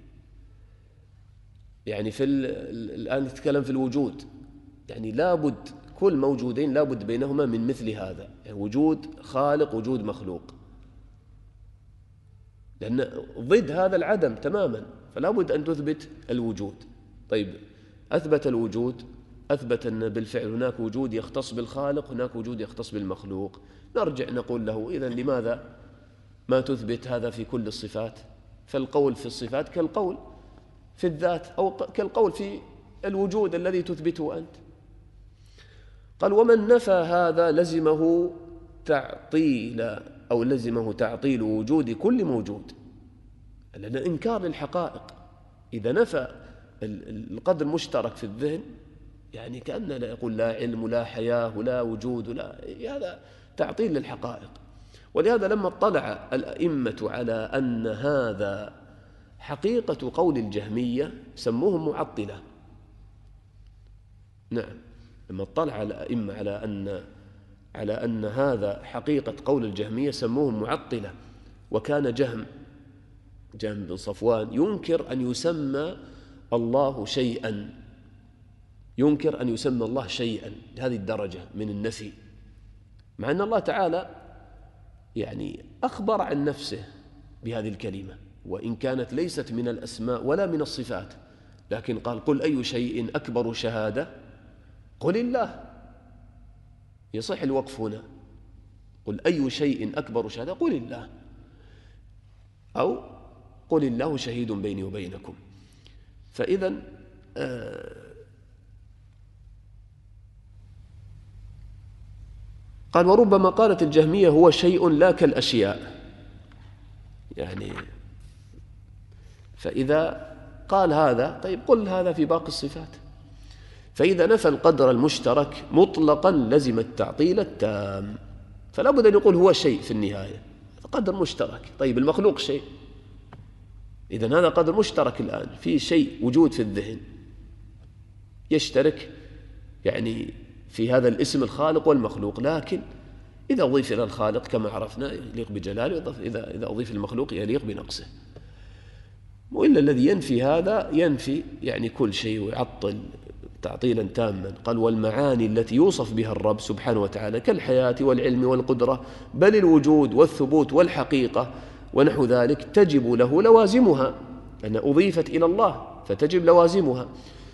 يعني في الآن نتكلم في الوجود، يعني لا بد كل موجودين لا بد بينهما من مثل هذا، يعني وجود خالق وجود مخلوق، لأن ضد هذا العدم تماما، فلا بد أن تثبت الوجود. طيب أثبت الوجود، أثبت أن بالفعل هناك وجود يختص بالخالق، هناك وجود يختص بالمخلوق، نرجع نقول له إذن لماذا ما تثبت هذا في كل الصفات؟ فالقول في الصفات كالقول في الذات، أو كالقول في الوجود الذي تثبته أنت. قال ومن نفى هذا لزمه تعطيل أو لزمه تعطيل وجود كل موجود، لأن إنكار للحقائق. إذا نفى القدر المشترك في الذهن يعني كأنه لا يقول لا علم ولا حياة ولا وجود ولا، هذا تعطيل للحقائق. ولهذا لما اطلع الأئمة على أن هذا حقيقة قول الجهمية سموهم معطلة. نعم، لما اطلع الأئمة على أن على أن هذا حقيقة قول الجهمية سموهم معطلة. وكان جهم جهم بن صفوان ينكر أن يسمى الله شيئا، ينكر أن يسمى الله شيئا لهذه الدرجة من النفي، مع أن الله تعالى يعني أخبر عن نفسه بهذه الكلمة، وإن كانت ليست من الأسماء ولا من الصفات، لكن قال قل أي شيء أكبر شهادة قل الله. يصح الوقف هنا، قل أي شيء أكبر شهادة قل الله، أو قل الله شهيد بيني وبينكم. فإذا آه قال وربما قالت الجهمية هو شيء لا كالأشياء، يعني فإذا قال هذا طيب قل هذا في باقي الصفات. فإذا نفى القدر المشترك مطلقا لزم التعطيل التام، فلا بد أن يقول هو شيء في النهاية، قدر مشترك. طيب المخلوق شيء، إذن هذا قدر مشترك الآن، في شيء وجود في الذهن يشترك يعني في هذا الاسم الخالق والمخلوق، لكن إذا أضيف إلى الخالق كما عرفنا يليق بجلاله، إذا إذا أضيف المخلوق يليق بنقصه. وإلا الذي ينفي هذا ينفي يعني كل شيء ويعطل تعطيلا تاما. قال والمعاني التي يوصف بها الرب سبحانه وتعالى كالحياة والعلم والقدرة بل الوجود والثبوت والحقيقة ونحو ذلك تجب له لوازمها، أن أضيفت إلى الله فتجب لوازمها.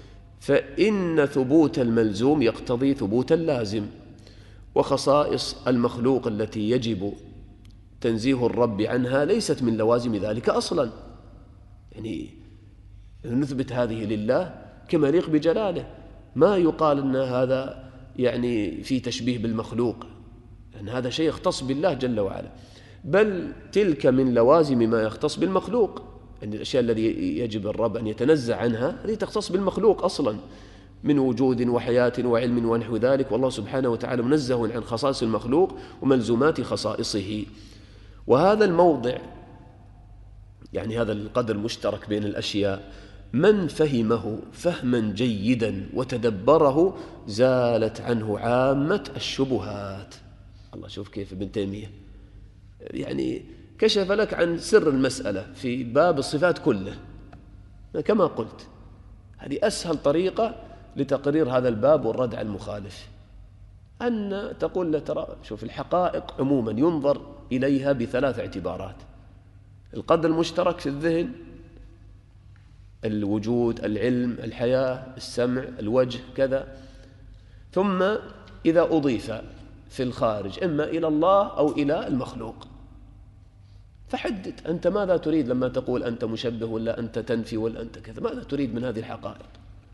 فإن ثبوت الملزوم يقتضي ثبوت اللازم، وخصائص المخلوق التي يجب تنزيه الرب عنها ليست من لوازم ذلك أصلا. يعني نثبت هذه لله كما يليق بجلاله، ما يقال أن هذا يعني في تشبيه بالمخلوق، أن هذا شيء يختص بالله جل وعلا، بل تلك من لوازم ما يختص بالمخلوق. أن يعني الأشياء التي يجب الرب أن يتنزع عنها هذه تختص بالمخلوق أصلا، من وجود وحياة وعلم ونحو ذلك، والله سبحانه وتعالى منزه عن خصائص المخلوق وملزومات خصائصه. وهذا الموضع يعني هذا القدر المشترك بين الأشياء من فهمه فهما جيدا وتدبره زالت عنه عامة الشبهات. الله، شوف كيف ابن تيمية يعني كشف لك عن سر المسألة في باب الصفات كله. كما قلت هذه أسهل طريقة لتقرير هذا الباب والرد على المخالف، أن تقول له ترى شوف الحقائق عموما ينظر إليها بثلاث اعتبارات: القدر المشترك في الذهن، الوجود، العلم، الحياة، السمع، الوجه، كذا. ثم إذا أضيف في الخارج إما إلى الله أو إلى المخلوق، فحدد أنت ماذا تريد لما تقول أنت مشبه ولا أنت تنفي ولا أنت كذا، ماذا تريد من هذه الحقائق؟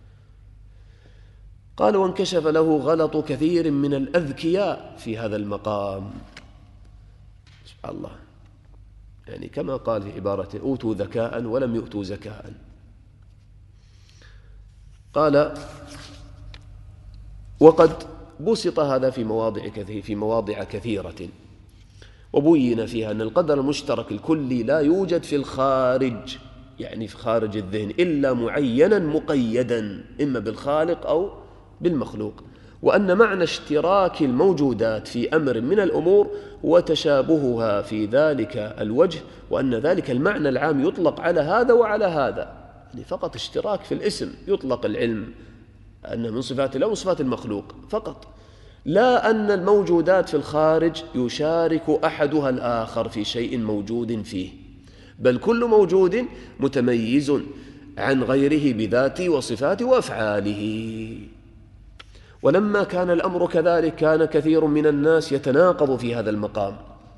قال وانكشف له غلط كثير من الأذكياء في هذا المقام. سبحان الله، يعني كما قال في عبارته أوتوا ذكاء ولم يؤتوا زكاء. قال وقد بسط هذا في مواضع كثير في مواضع كثيرة، وبين فيها أن القدر المشترك الكلي لا يوجد في الخارج، يعني في خارج الذهن، إلا معينا مقيدا إما بالخالق أو بالمخلوق، وأن معنى اشتراك الموجودات في أمر من الأمور وتشابهها في ذلك الوجه، وأن ذلك المعنى العام يطلق على هذا وعلى هذا، يعني فقط اشتراك في الاسم، يطلق العلم أنه من صفات الله وصفات المخلوق فقط، لا أن الموجودات في الخارج يشارك أحدها الآخر في شيء موجود فيه، بل كل موجود متميز عن غيره بذاته وصفاته وأفعاله. ولما كان الأمر كذلك كان كثير من الناس يتناقض في هذا المقام،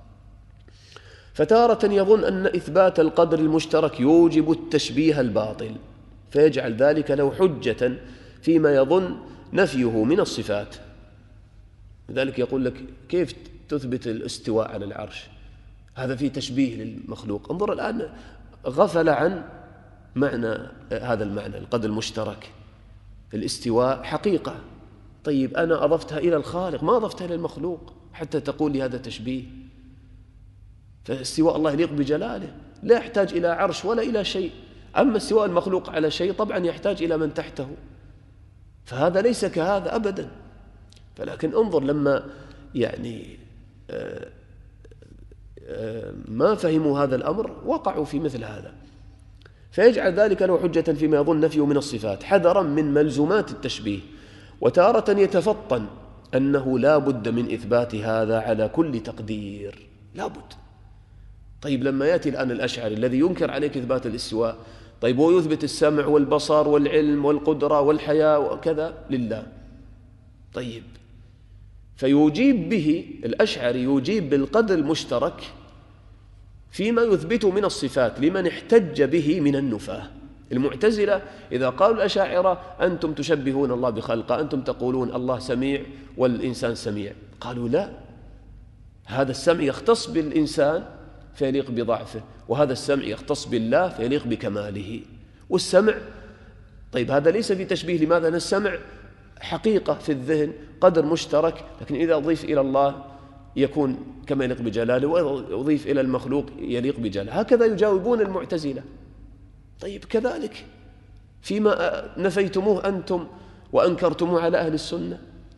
فتارة يظن أن إثبات القدر المشترك يوجب التشبيه الباطل، فيجعل ذلك له حجة فيما يظن نفيه من الصفات. لذلك يقول لك كيف تثبت الاستواء على العرش؟ هذا فيه تشبيه للمخلوق. انظر الآن، غفل عن معنى هذا المعنى القدر المشترك، الاستواء حقيقة. طيب أنا أضفتها إلى الخالق، ما أضفتها إلى المخلوق حتى تقول لي هذا تشبيه. فاستواء الله يليق بجلاله، لا يحتاج إلى عرش ولا إلى شيء. أما استواء المخلوق على شيء طبعا يحتاج إلى من تحته، فهذا ليس كهذا أبدا. فلكن انظر لما يعني آآ آآ ما فهموا هذا الأمر وقعوا في مثل هذا، فيجعل ذلك له حجة فيما يظن نفيه من الصفات حذرا من ملزومات التشبيه. وتارة يتفطن أنه لا بد من إثبات هذا على كل تقدير، لا بد. طيب لما يأتي الآن الأشعري الذي ينكر عليك إثبات الاستواء، طيب هو يثبت السمع والبصر والعلم والقدرة والحياة وكذا لله، طيب فيجيب به الأشعري، يجيب بالقدر المشترك فيما يثبت من الصفات لمن احتج به من النفاة. المعتزلة إذا قالوا الأشاعرة أنتم تشبهون الله بخلقه، أنتم تقولون الله سميع والإنسان سميع، قالوا لا، هذا السمع يختص بالإنسان فيليق بضعفه، وهذا السمع يختص بالله فيليق بكماله. والسمع طيب هذا ليس في تشبيه، لماذا؟ أن السمع حقيقة في الذهن قدر مشترك، لكن إذا أضيف إلى الله يكون كما يليق بجلاله، وإذا أضيف إلى المخلوق يليق بجلاله. هكذا يجاوبون المعتزلة. طيب كذلك فيما نفيتموه أنتم وأنكرتموه على أهل السنة.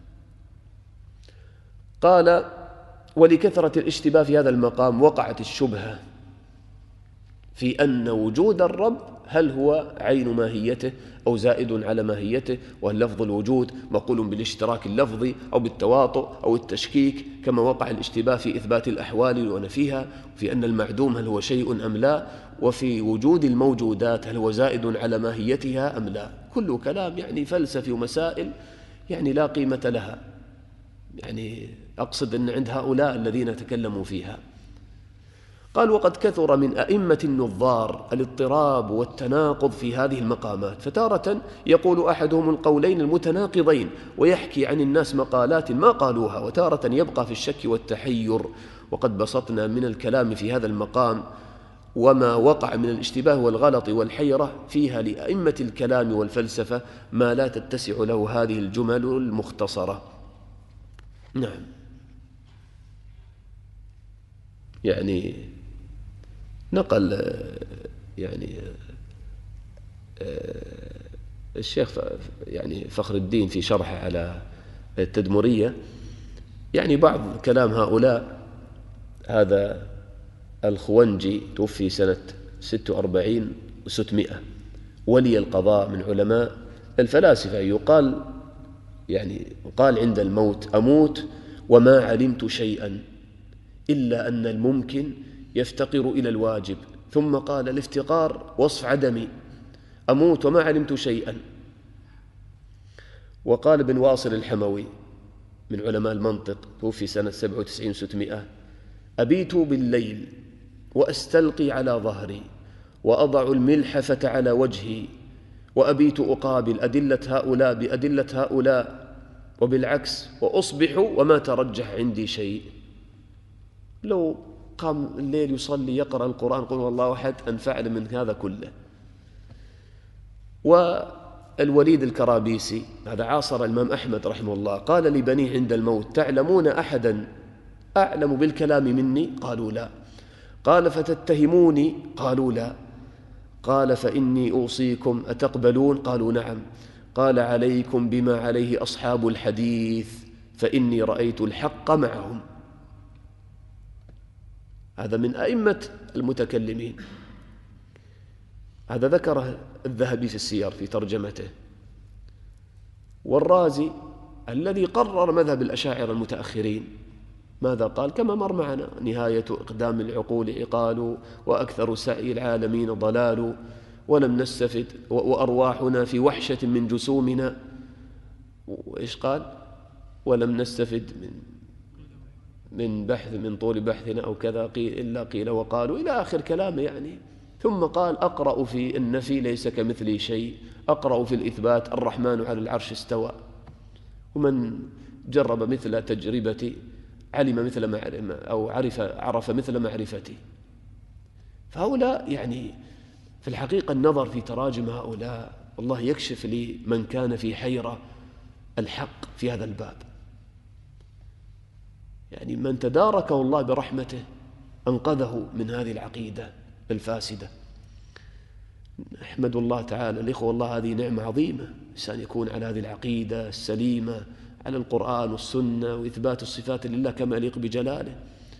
قال ولكثرة الاشتباه في هذا المقام وقعت الشبهة في أن وجود الرب هل هو عين ماهيته أو زائد على ماهيته، وهل لفظ الوجود مقول بالاشتراك اللفظي أو بالتواطؤ أو التشكيك، كما وقع الاشتباه في إثبات الأحوال ونفيها، في أن المعدوم هل هو شيء أم لا، وفي وجود الموجودات هل هو زائد على ماهيتها أم لا. كل كلام يعني فلسفي ومسائل يعني لا قيمة لها، يعني أقصد أن عند هؤلاء الذين تكلموا فيها. قال وقد كثر من أئمة النظار الاضطراب والتناقض في هذه المقامات، فتارة يقول أحدهم القولين المتناقضين ويحكي عن الناس مقالات ما قالوها، وتارة يبقى في الشك والتحير. وقد بسطنا من الكلام في هذا المقام وما وقع من الاشتباه والغلط والحيرة فيها لأئمة الكلام والفلسفة ما لا تتسع له هذه الجمل المختصرة. نعم، يعني نقل يعني الشيخ يعني فخر الدين في شرحه على التدمرية يعني بعض كلام هؤلاء. هذا الخونجي توفي سنة ستة وأربعين وستمائة، ولي القضاء من علماء الفلاسفة، يقال يعني قال عند الموت أموت وما علمت شيئا إلا أن الممكن يفتقر إلى الواجب، ثم قال الافتقار وصف عدمي، أموت وما علمت شيئا. وقال ابن واصل الحموي من علماء المنطق توفي سنة سبعة وتسعين وستمائة، أبيت بالليل وأستلقي على ظهري وأضع الملحفة على وجهي وأبيت أقابل أدلة هؤلاء بأدلة هؤلاء وبالعكس، وأصبح وما ترجح عندي شيء. لو قام الليل يصلي يقرأ القرآن قل والله أحد أنفع من هذا كله. والوليد الكرابيسي هذا عاصر الإمام أحمد رحمه الله، قال لبنيه عند الموت تعلمون أحدا أعلم بالكلام مني؟ قالوا لا. قال فتتهموني؟ قالوا لا. قال فإني أوصيكم أتقبلون؟ قالوا نعم. قال عليكم بما عليه أصحاب الحديث فإني رأيت الحق معهم. هذا من أئمة المتكلمين، هذا ذكره الذهبي في السير في ترجمته. والرازي الذي قرر مذهب الأشاعرة المتأخرين ماذا قال؟ كما مر معنا: نهاية إقدام العقول عقال، وأكثر سعي العالمين ضلال، ولم نستفد وأرواحنا في وحشة من جسومنا. وإيش قال؟ ولم نستفد من من بحث من طول بحثنا أو كذا قيل إلا قيل وقالوا إلى آخر كلامه يعني. ثم قال: أقرأ في النفي ليس كمثلي شيء، أقرأ في الإثبات الرحمن على العرش استوى. ومن جرب مثل تجربتي علم مثل ما أو عرف عرف مثل معرفتي. فهؤلاء يعني في الحقيقة النظر في تراجم هؤلاء والله يكشف لي من كان في حيرة الحق في هذا الباب. يعني من تداركه الله برحمته أنقذه من هذه العقيدة الفاسدة. أحمد الله تعالى الإخوة، والله هذه نعمة عظيمة، إنسان يكون على هذه العقيدة السليمة على القرآن والسنة وإثبات الصفات لله كما يليق بجلاله.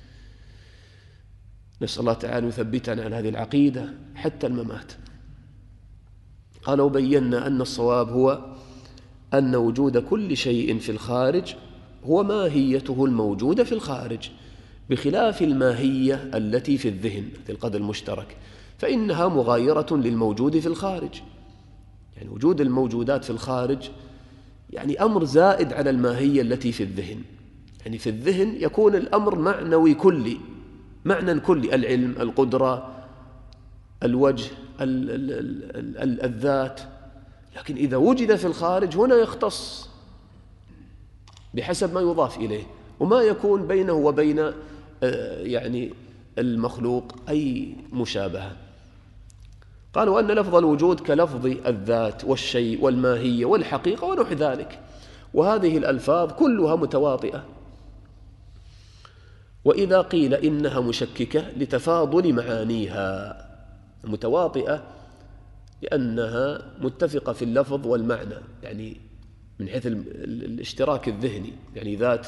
نسأل الله تعالى أن يثبتنا على هذه العقيدة حتى الممات. قال: وبينا أن الصواب هو أن وجود كل شيء في الخارج هو ماهيته الموجودة في الخارج، بخلاف الماهية التي في الذهن في القدر المشترك، فإنها مغايرة للموجود في الخارج. يعني وجود الموجودات في الخارج يعني أمر زائد على الماهية التي في الذهن. يعني في الذهن يكون الأمر معنوي كلي، معنى كلي، العلم، القدرة، الوجه، ال ال ال ال الذات. لكن إذا وجد في الخارج هنا يختص بحسب ما يضاف إليه وما يكون بينه وبين يعني المخلوق أي مشابهة. قالوا أن لفظ الوجود كلفظ الذات والشيء والماهية والحقيقة ونحو ذلك، وهذه الألفاظ كلها متواطئة. وإذا قيل إنها مشككة لتفاضل معانيها، متواطئة لأنها متفقة في اللفظ والمعنى، يعني من حيث الاشتراك الذهني، يعني ذات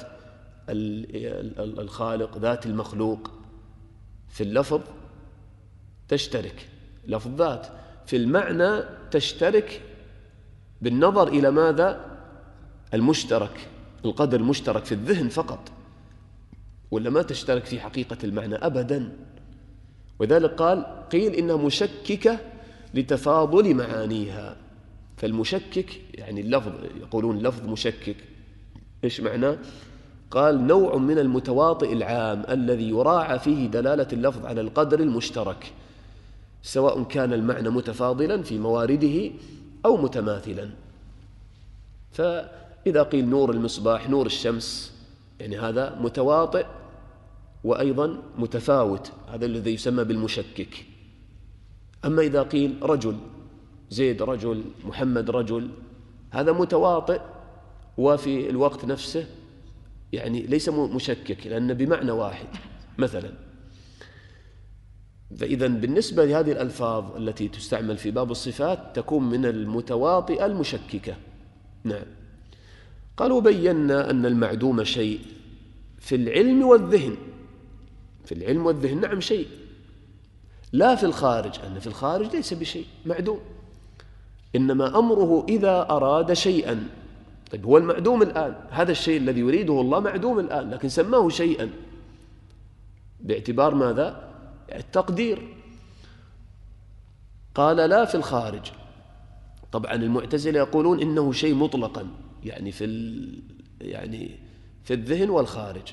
الخالق ذات المخلوق في اللفظ تشترك، لفظ ذات، في المعنى تشترك بالنظر إلى ماذا؟ المشترك، القدر المشترك في الذهن فقط، ولا ما تشترك في حقيقة المعنى أبدا. وذلك قال قيل إنها مشككة لتفاضل معانيها. فالمشكك يعني اللفظ، يقولون لفظ مشكك، إيش معناه؟ قال نوع من المتواطئ العام الذي يراعى فيه دلالة اللفظ على القدر المشترك، سواء كان المعنى متفاضلا في موارده أو متماثلا. فإذا قيل نور المصباح، نور الشمس، يعني هذا متواطئ وأيضا متفاوت، هذا الذي يسمى بالمشكك. أما إذا قيل رجل، زيد رجل، محمد رجل، هذا متواطئ وفي الوقت نفسه يعني ليس مشكك، لأن بمعنى واحد مثلا. فإذا بالنسبة لهذه الألفاظ التي تستعمل في باب الصفات تكون من المتواطئة المشككة. نعم. قالوا بينا أن المعدوم شيء في العلم والذهن، في العلم والذهن نعم شيء، لا في الخارج، أن في الخارج ليس بشيء، معدوم. إنما أمره إذا أراد شيئا. طيب هو المعدوم الآن، هذا الشيء الذي يريده الله معدوم الآن، لكن سماه شيئا باعتبار ماذا؟ التقدير. قال لا في الخارج. طبعا المعتزلة يقولون إنه شيء مطلقا، يعني في ال... يعني في الذهن والخارج.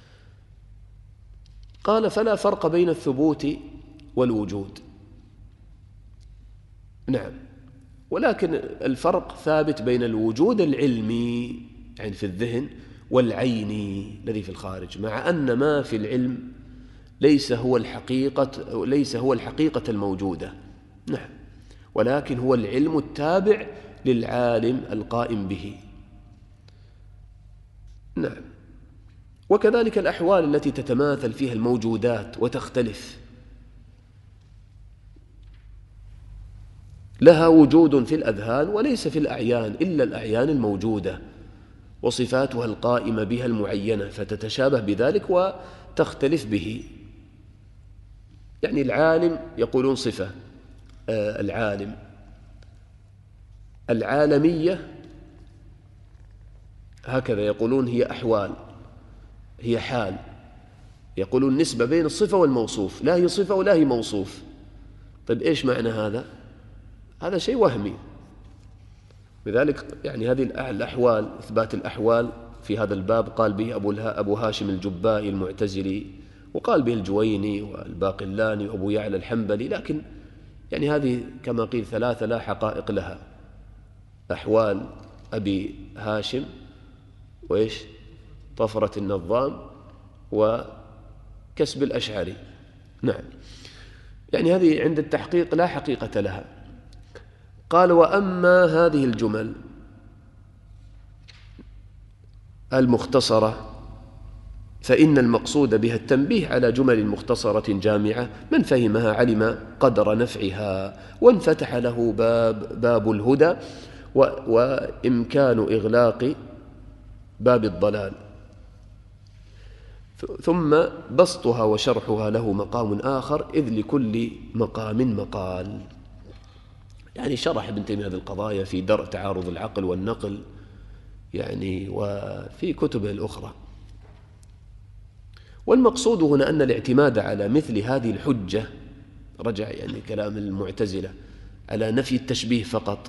قال فلا فرق بين الثبوت والوجود. نعم، ولكن الفرق ثابت بين الوجود العلمي يعني في الذهن والعيني الذي في الخارج، مع أن ما في العلم ليس هو الحقيقة، ليس هو الحقيقة الموجودة. نعم، ولكن هو العلم التابع للعالم القائم به. نعم. وكذلك الأحوال التي تتماثل فيها الموجودات وتختلف، لها وجود في الأذهان وليس في الأعيان إلا الأعيان الموجودة، وصفاتها القائمة بها المعينة، فتتشابه بذلك وتختلف به. يعني العالم يقولون صفة آه العالم، العالمية هكذا يقولون هي أحوال، هي حال، يقولون نسبة بين الصفة والموصوف، لا هي صفة ولا هي موصوف. طيب إيش معنى هذا؟ هذا شيء وهمي. لذلك يعني هذه الأحوال، إثبات الأحوال في هذا الباب قال به أبو, أبو هاشم الجبائي المعتزلي، وقال به الجويني والباقلاني وأبو يعلى الحنبلي، لكن يعني هذه كما قيل ثلاثة لا حقائق لها: أحوال أبي هاشم، وإيش طفرة النظام، وكسب الأشعري. نعم، يعني هذه عند التحقيق لا حقيقة لها. قال: وأما هذه الجمل المختصرة فإن المقصود بها التنبيه على جمل مختصرة جامعة، من فهمها علم قدر نفعها وانفتح له باب, باب الهدى وإمكان إغلاق باب الضلال. ثم بسطها وشرحها له مقام آخر، إذ لكل مقام مقال. يعني شرح ابن تيمية هذه القضايا في درء تعارض العقل والنقل يعني وفي كتبه الأخرى. والمقصود هنا أن الاعتماد على مثل هذه الحجة، رجع يعني كلام المعتزلة على نفي التشبيه فقط،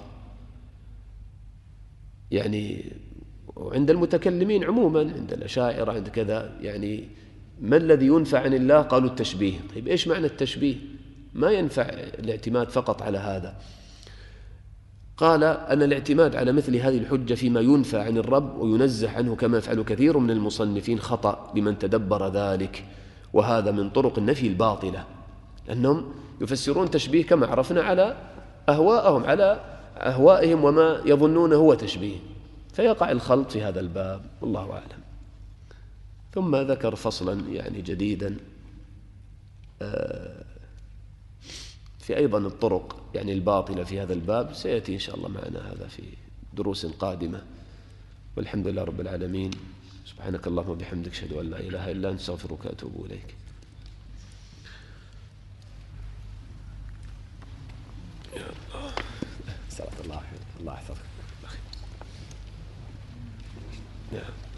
يعني وعند المتكلمين عموما، عند الأشاعرة، عند كذا، يعني ما الذي ينفع عن الله؟ قالوا التشبيه. طيب إيش معنى التشبيه؟ ما ينفع الاعتماد فقط على هذا. قال أن الاعتماد على مثل هذه الحجة فيما ينفى عن الرب وينزه عنه كما يفعل كثير من المصنفين خطأ لمن تدبر ذلك، وهذا من طرق النفي الباطلة، لأنهم يفسرون تشبيه كما عرفنا على أهواءهم، على أهوائهم وما يظنون هو تشبيه، فيقع الخلط في هذا الباب، والله أعلم. ثم ذكر فصلا يعني جديدا في أيضا الطرق يعني الباطلة في هذا الباب، سيأتي إن شاء الله معنا هذا في دروس قادمة. والحمد لله رب العالمين. سبحانك اللهم وبحمدك، أشهد أن لا إله إلا أنت، أستغفرك وأتوب إليك. يا الله، صلاة الله عليه، الله يحفظك.